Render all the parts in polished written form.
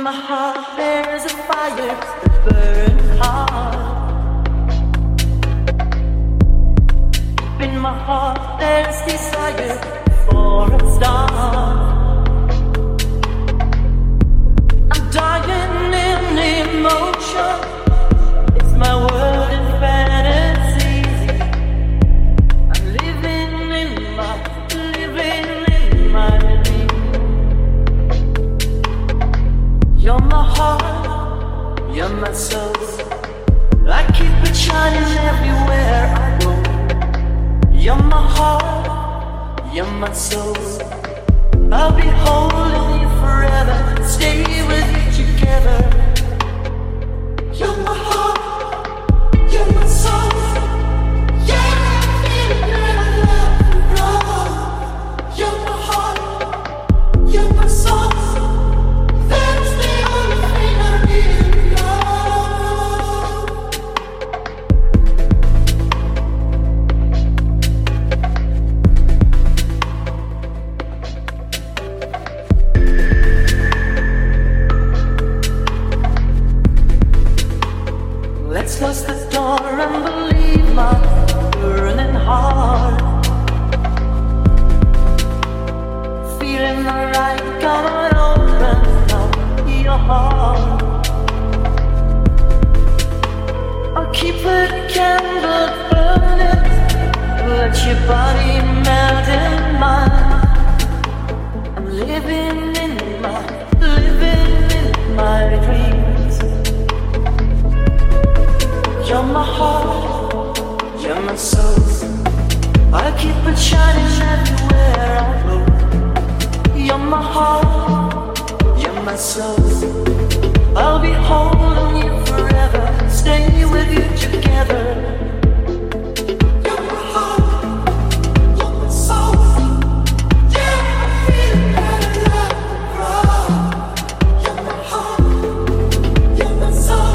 my heart there is a fire that burns hard. In my heart there's desire for a star. I'm dying in emotion. It's my world in fantasy. I'm living in my dream. You're my heart, you're my soul. I keep it shining everywhere I go. You're my heart, you're my soul. I'll be holding you forever, stay with you together. You're my heart, you're my soul. Yeah, I love you. You're my heart, you're my soul. That's the only thing I really Let's close the door and believe my burning heart. Feeling alright, come on, open up your heart. I'll keep the candle burning. Let your body melt in mine. I'm living in my dreams. You're my heart, you're my soul. I keep it shining everywhere I go. You're my heart, you're my soul. I'll be holding you forever, stay with you together. You're my heart, you're my soul. Yeah, I feel that love grow. You're my heart, you're my soul.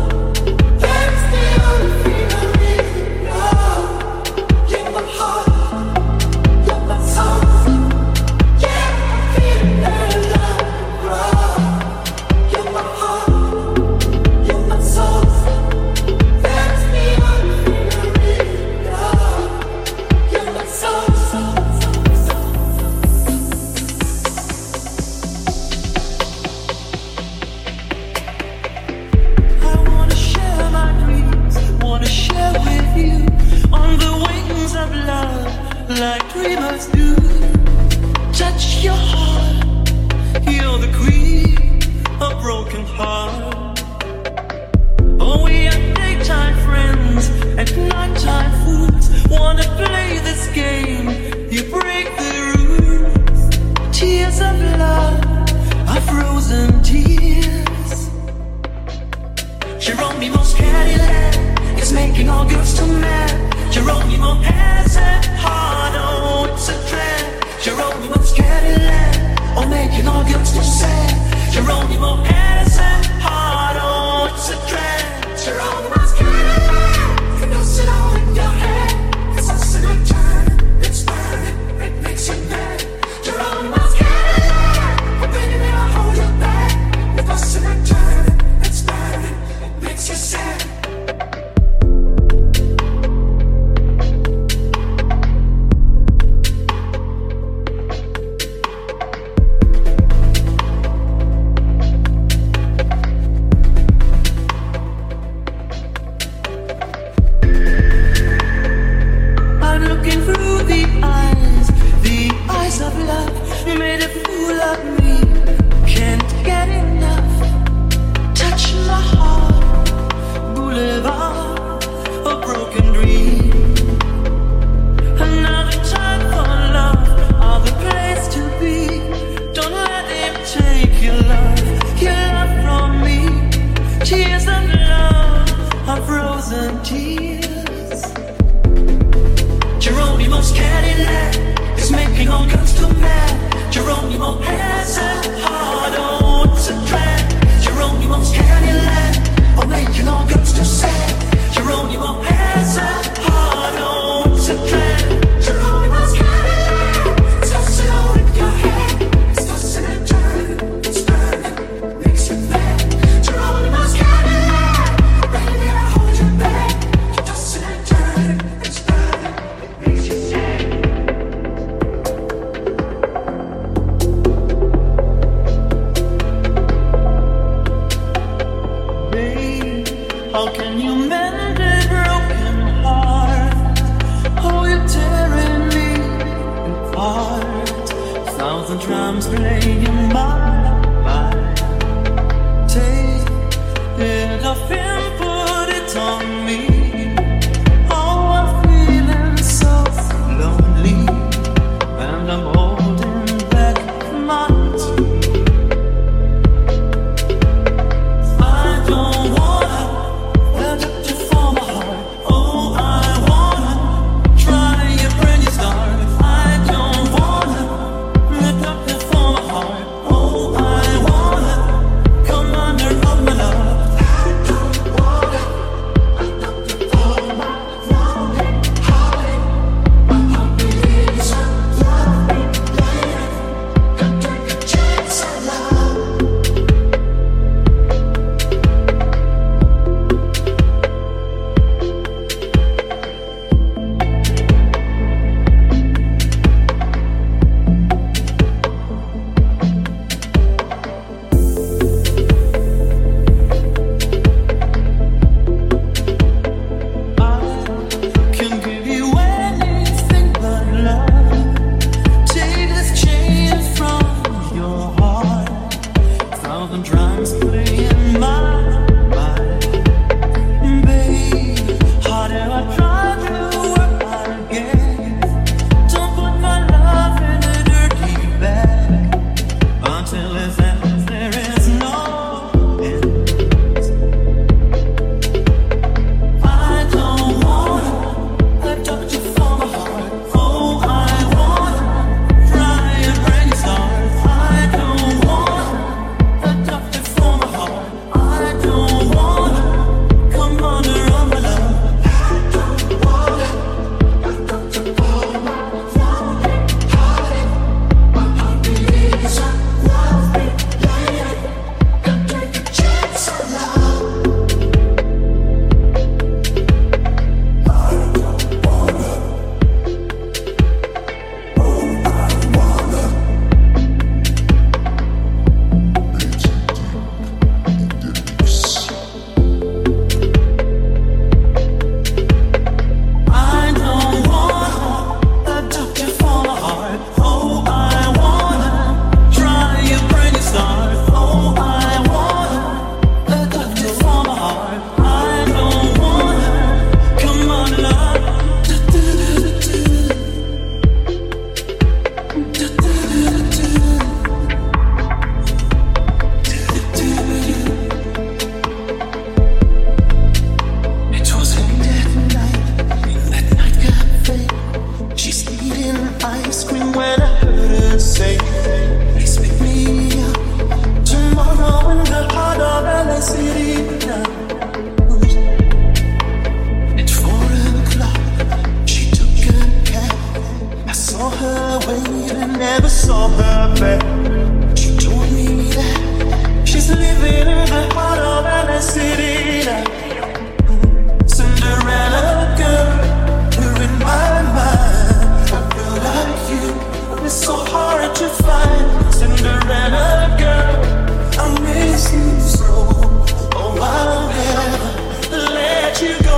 Like dreamers do, touch your heart. You're the queen of broken heart. Oh, we are daytime friends and nighttime fools. Wanna play this game? You break the rules. Tears of love are frozen tears. Geronimo's Cadillac is making all girls too mad. Geronimo has a heart, oh, it's a trap. Geronimo's Cadillac, oh, making all girls too sad. Geronimo has a heart, oh, it's a trap. Geronimo's Cadillac, you know, sit all in your head. It's us in a turn, it's burning, it makes you mad. Geronimo's Cadillac, oh, baby, I'll hold you back. It's us in a turn, it's burning, it makes you sad. can you mend a broken heart? Oh, you're tearing me apart. Thousand drums playing in my mind. Take it off and put it on me. Oh, I'm feeling so lonely, and I'm holding back my tears. I don't wanna let up to for my heart. Oh, I wanna try a brand new start. I don't wanna let up to for my heart. Oh, I wanna come under of my love. I don't wanna let up to for my heart. My heart believes I love me, baby. Don't take a chance on love. I can give you anything but love. Take this chain from your heart. Thousand drums playing my mind. Babe, harder I try to work again. Don't put my love in a dirty bag. Until it ends, there is no end. I don't wanna let up to for my heart. Oh, I wanna try a brand new start. I don't wanna let up to for my heart. I don't wanna come under on my love. I don't wanna let up to for my heart. My heart believes I love me, baby. Don't take a chance on love. I don't wanna adopt you for my heart. Oh, I wanna try a brand new start. Oh, I wanna adopt you for my heart. I don't wanna come on love. It was a dead night in that nightclub cafe. She's eating ice cream when I heard her say, "Please pick me up tomorrow in the heart of LA City now." At 4 o'clock, she took a cab. I saw her waiting, never saw her back. She told me that she's living in the heart of LA City now. Cinderella girl, you're in my mind. A girl like you is so hard to find. Cinderella girl, I miss you so. Oh, I'll never let you go.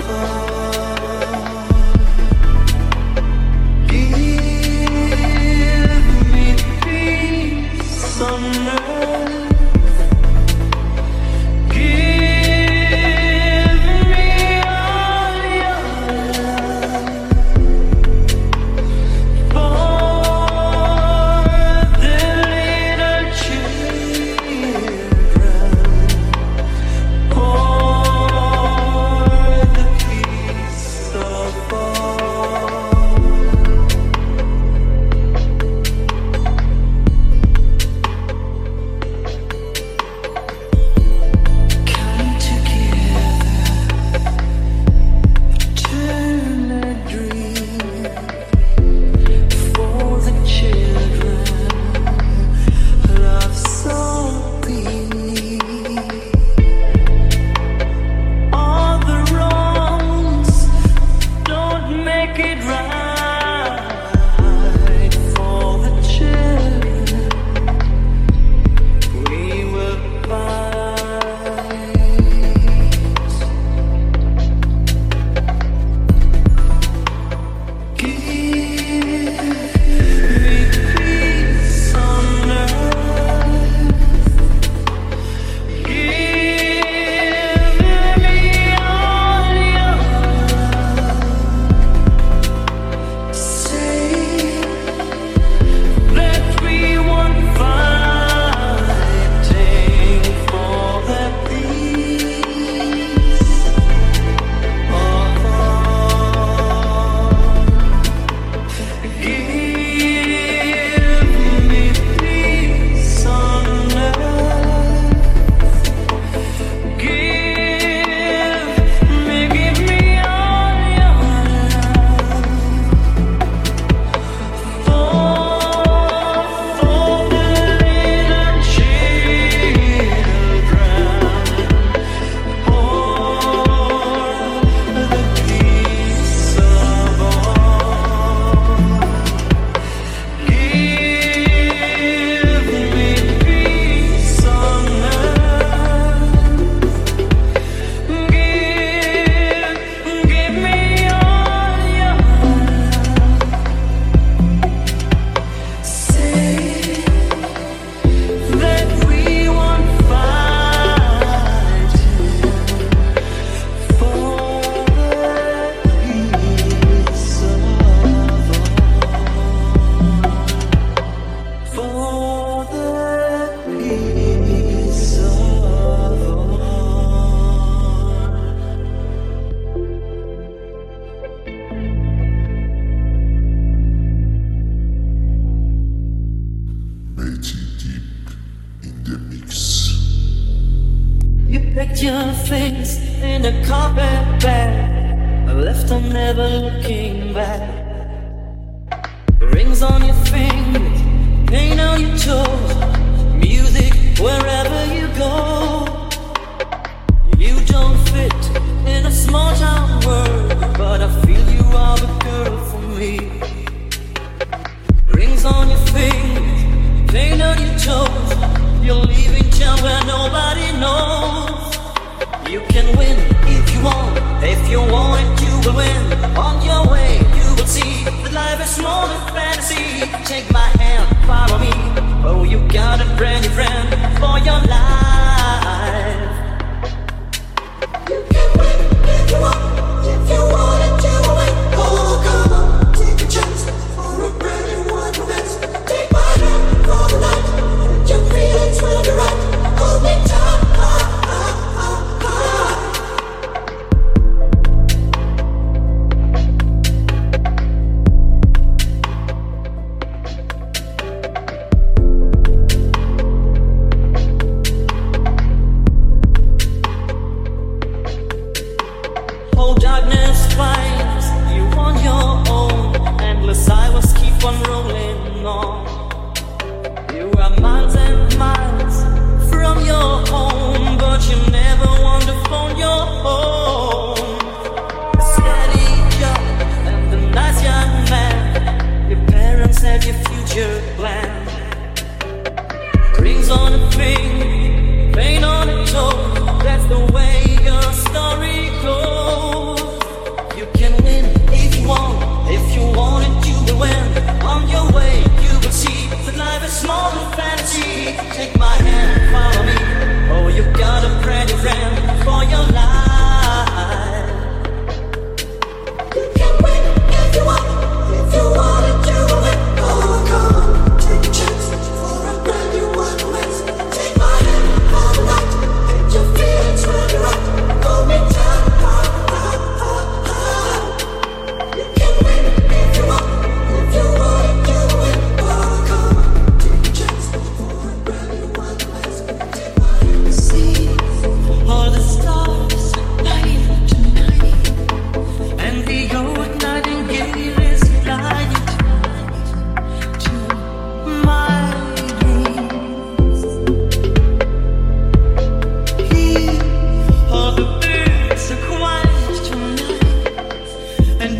Packed your things in a carpet bag, left them never looking back. Rings on your fingers, paint on your toes, music wherever you go. You don't fit in a small town world, but I feel you are the girl for me. Rings on your fingers, paint on your toes, you're leaving town where nobody knows. You can win if you want, if you want it you will win. On your way you will see that life is more than fantasy. Take my hand, follow me, oh you got a brand new friend for your life. You can win if you want it you will win. Oh come on, take a chance for a brand new one romance. Take my hand for the night, your feelings will be right. Hold me tight.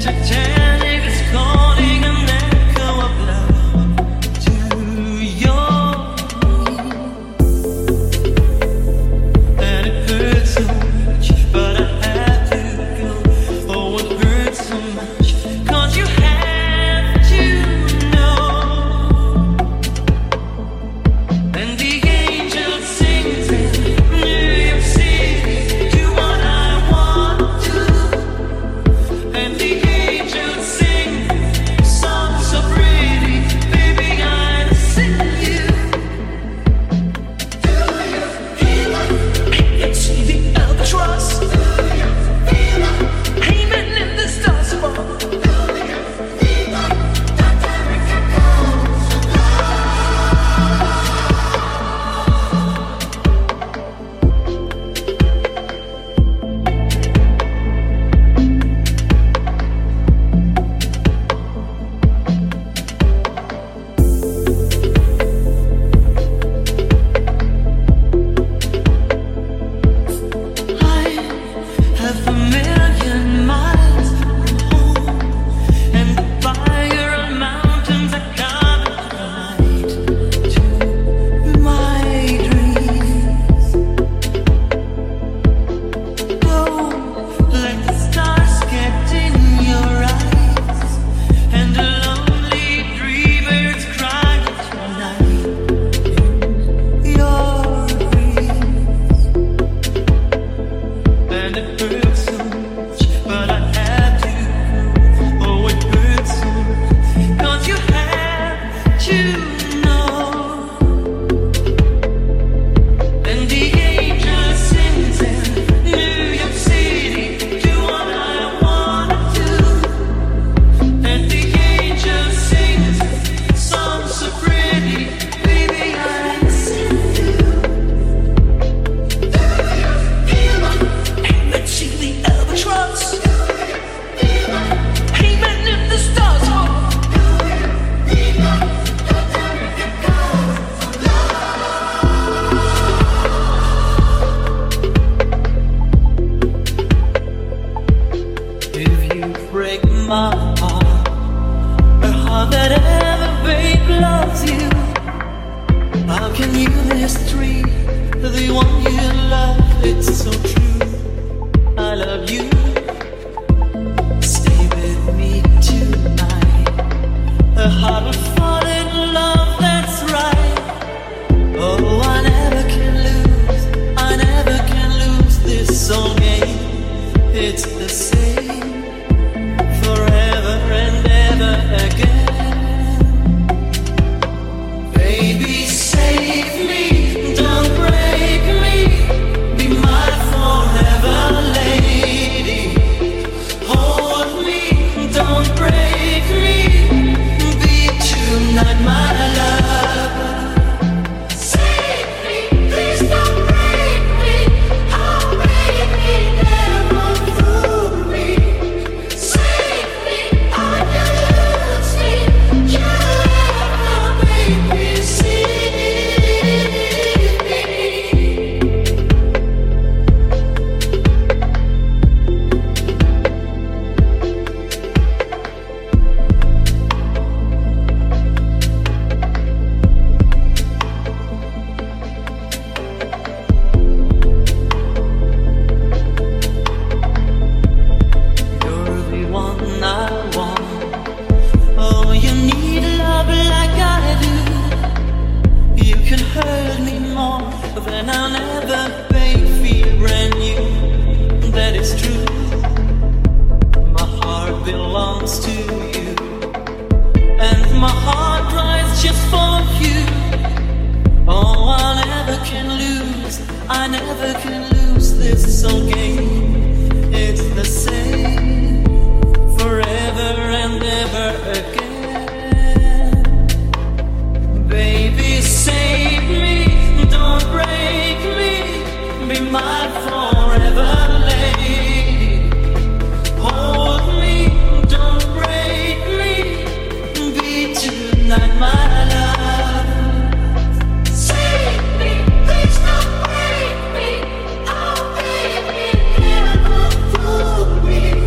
Please don't break me, oh baby, never fool me.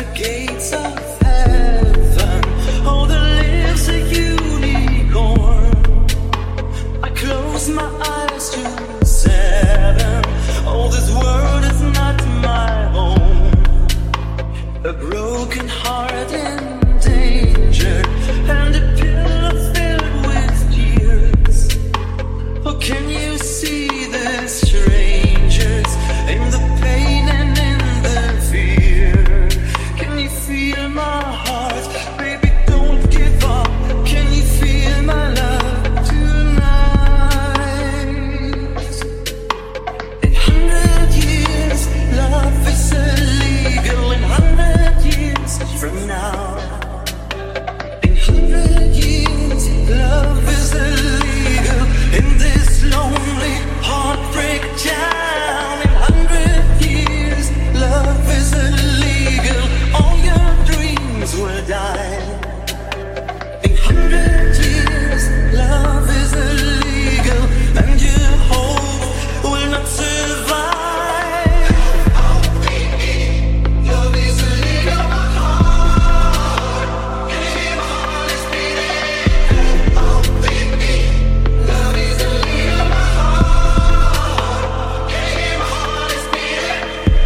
gates of heaven. Oh, there lives a unicorn. I close my eyes to 7. Oh, this world is not my home. A broken heart in danger, and a pillow filled with tears. Oh, can you see the strangers in the pain and in the fear? Can you feel my heart? Baby, don't give up. Can you feel my love tonight? In 100 years, love is illegal. In 100 years from now, in 100 years, love is illegal. In this lonely heartbreak town, in 100 years, love is illegal. All your dreams will die. In 100 years, love is illegal, and your hope will not survive. Oh, baby, love is illegal. My heart, hey, my heart is beating. Oh, baby, love is illegal. My heart, hey, my heart is beating.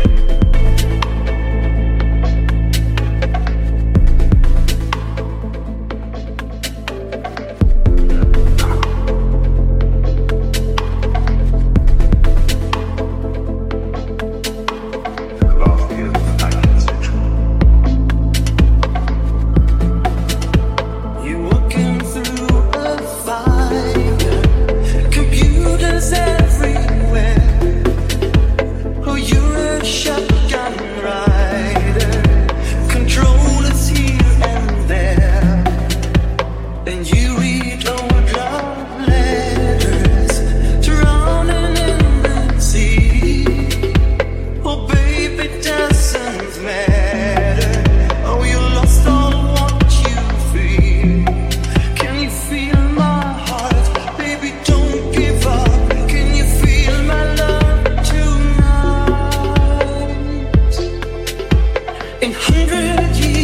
You're walking through a fire, computers everywhere. Oh, you're a shotgun rider, controllers here and there. And you read old love letters, drowning in the sea. Oh, baby, it doesn't matter. Oh, you lost all what you feel. Can you feel my heart? Baby, don't give up. Can you feel my love tonight? In 100 years,